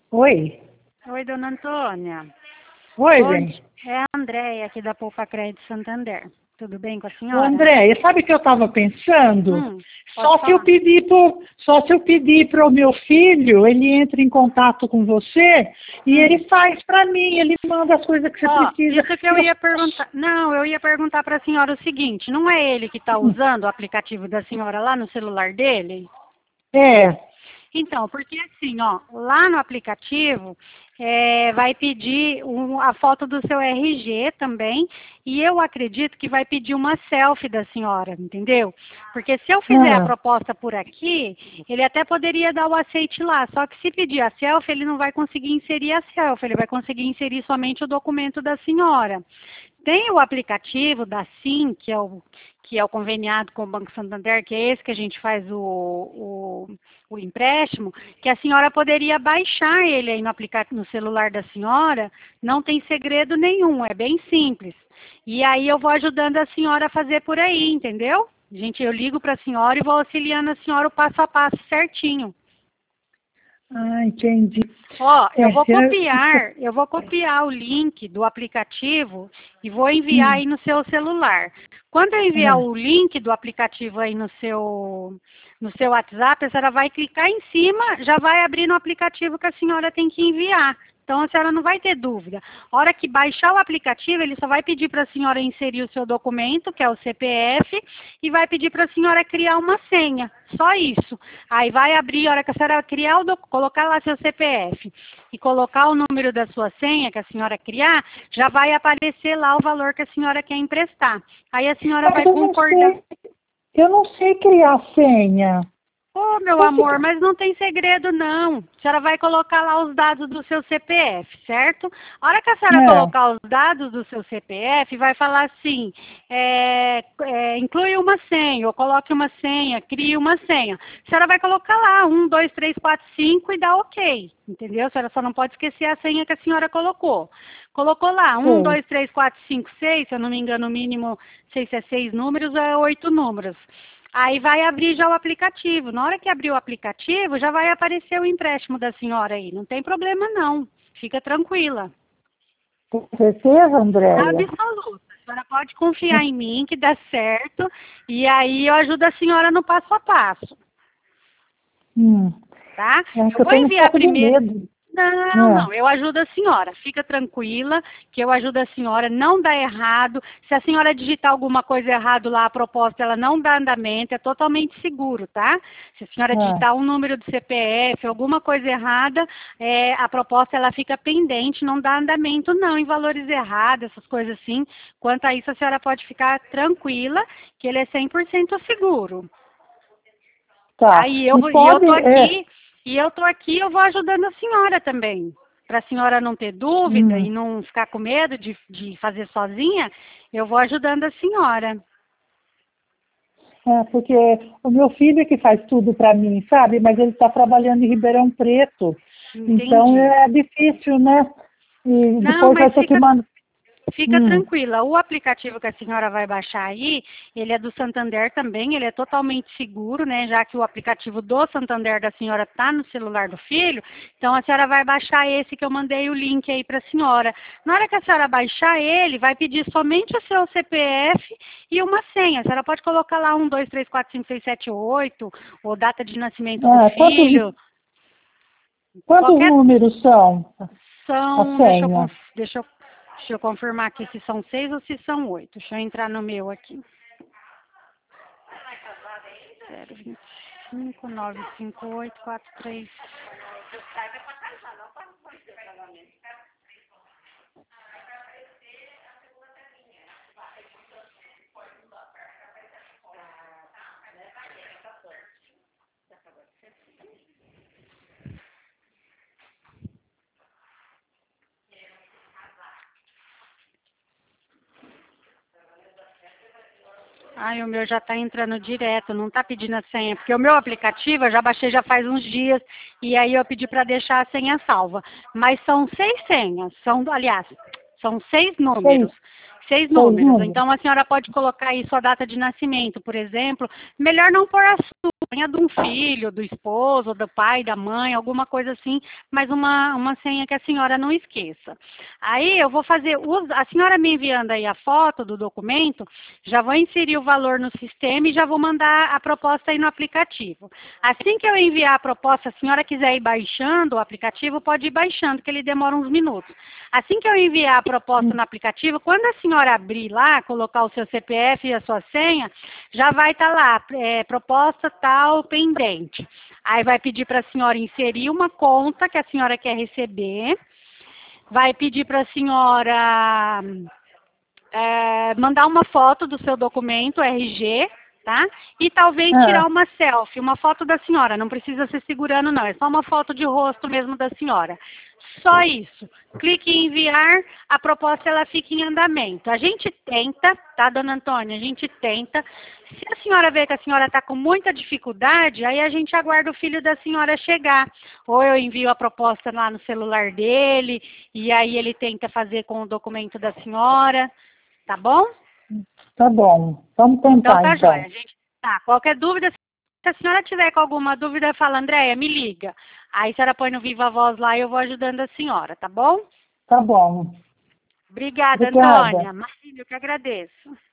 Oi. Oi, dona Antônia. Oi, Bom bem. dia. É a Andréia aqui da Poupa Crédito Santander. Tudo bem com a Ô, senhora? Andréia, sabe o que eu estava pensando? Pode falar. Só se eu pedir para o meu filho, ele entra em contato com você e ele faz para mim, ele manda as coisas que você Ó, precisa. isso que eu ia perguntar. Não, eu ia perguntar para a senhora o seguinte: não é ele que está usando o aplicativo da senhora lá no celular dele? É. Então, porque assim, ó, lá no aplicativo vai pedir a foto do seu RG também, e eu acredito que vai pedir uma selfie da senhora, entendeu? Porque se eu fizer a Ah, proposta por aqui, ele até poderia dar o aceite lá, só que se pedir a selfie, ele não vai conseguir inserir a selfie, ele vai conseguir inserir somente o documento da senhora. Tem o aplicativo da SIM, que é o conveniado com o Banco Santander, que é esse que a gente faz o empréstimo, que a senhora poderia baixar ele aí no celular da senhora, não tem segredo nenhum, é bem simples. E aí eu vou ajudando a senhora a fazer por aí, entendeu? Gente, eu ligo para a senhora e vou auxiliando a senhora o passo a passo certinho. entendi. Ó, É, eu vou copiar o link do aplicativo e vou enviar aí no seu celular. Quando eu enviar ah, o link do aplicativo aí no seu WhatsApp, a senhora vai clicar em cima, já vai abrir no aplicativo que a senhora tem que enviar. Então a senhora não vai ter dúvida. A hora que baixar o aplicativo, ele só vai pedir para a senhora inserir o seu documento, que é o CPF, e vai pedir para a senhora criar uma senha. Só isso. Aí vai abrir, a hora que a senhora criar colocar lá seu CPF e colocar o número da sua senha que a senhora criar, já vai aparecer lá o valor que a senhora quer emprestar. Aí a senhora mas vai concordar. eu não sei criar senha. Ô, meu Você que- amor, mas não tem segredo, não. A senhora vai colocar lá os dados do seu CPF, certo? A hora que a senhora É, colocar os dados do seu CPF, vai falar assim, inclui uma senha, ou coloque uma senha, crie uma senha. A senhora vai colocar lá 1, 2, 3, 4, 5 e dá ok, entendeu? A senhora só não pode esquecer a senha que a senhora colocou. Colocou lá 1, sei. 2, 3, 4, 5, 6, se eu não me engano, o mínimo, não sei se é 6 números ou é 8 números. Aí vai abrir já o aplicativo. Na hora que abrir o aplicativo, já vai aparecer o empréstimo da senhora aí. Não tem problema não. Fica tranquila. Com certeza, Andréia? Absoluta. A senhora pode confiar em mim que dá certo. E aí eu ajudo a senhora no passo a passo. Hum, Tá? é que Eu eu vou tenho um enviar pouco de primeiro. medo. Não, É. não, eu ajudo a senhora. Fica tranquila que eu ajudo a senhora, não dá errado. Se a senhora digitar alguma coisa errado lá, a proposta ela não dá andamento, é totalmente seguro, tá? Se a senhora Ah, digitar um número do CPF, alguma coisa errada, a proposta ela fica pendente, não dá andamento não, em valores errados, essas coisas assim. Quanto a isso, a senhora pode ficar tranquila que ele é 100% seguro. tá. Tá? E E eu pode. tô aqui, eu vou ajudando a senhora também. Para a senhora não ter dúvida Hum, e não ficar com medo de fazer sozinha, eu vou ajudando a senhora. porque o meu filho é que faz tudo para mim, sabe? Mas ele está trabalhando em Ribeirão Preto. Então Entendi. é difícil, né? E Não, depois vai mas ter que mandar. fica Hum, tranquila. O aplicativo que a senhora vai baixar aí, ele é do Santander também, ele é totalmente seguro, né? Já que o aplicativo do Santander da senhora está no celular do filho, então a senhora vai baixar esse que eu mandei o link aí para a senhora. Na hora que a senhora baixar ele, vai pedir somente o seu CPF e uma senha. A senhora pode colocar lá 1, 2, 3, 4, 5, 6, 7, 8, ou data de nascimento do ah, filho, quantos qualquer números são a são, senha? deixa eu confirmar aqui se são 6 ou se são 8. Deixa eu entrar no meu aqui. 025 958 43. Ai, o meu já está entrando direto, não está pedindo a senha, porque o meu aplicativo eu já baixei já faz uns dias e aí eu pedi para deixar a senha salva. Mas são 6 senhas, aliás, são 6 Seis. números. 6 números. Então, a senhora pode colocar aí sua data de nascimento, por exemplo. Melhor não pôr a sua, senha de um filho, do esposo, do pai, da mãe, alguma coisa assim, mas uma senha que a senhora não esqueça. Aí, eu vou fazer, a senhora me enviando aí a foto do documento, já vou inserir o valor no sistema e já vou mandar a proposta aí no aplicativo. Assim que eu enviar a proposta, se a senhora quiser ir baixando o aplicativo, pode ir baixando, que ele demora uns minutos. Assim que eu enviar a proposta no aplicativo, quando a senhora abrir lá, colocar o seu CPF e a sua senha, já vai estar lá, proposta tal pendente. Aí vai pedir para a senhora inserir uma conta que a senhora quer receber, vai pedir para a senhora mandar uma foto do seu documento, RG, tá? E talvez tirar uma selfie, uma foto da senhora, não precisa ser segurando não, é só uma foto de rosto mesmo da senhora. Só isso. Clique em enviar, a proposta ela fica em andamento. A gente tenta, tá, dona Antônia? A gente tenta. Se a senhora vê que a senhora está com muita dificuldade, aí a gente aguarda o filho da senhora chegar. Ou eu envio a proposta lá no celular dele, e aí ele tenta fazer com o documento da senhora. Tá bom? Tá bom. Vamos tentar, então. Tá então. joia, gente. Tá, qualquer dúvida, se a senhora tiver com alguma dúvida, fala, Andréia, me liga. Aí a senhora põe no Viva Voz lá e eu vou ajudando a senhora, tá bom? Tá bom. Obrigada, Obrigada. Antônia. Marcílio, eu que agradeço.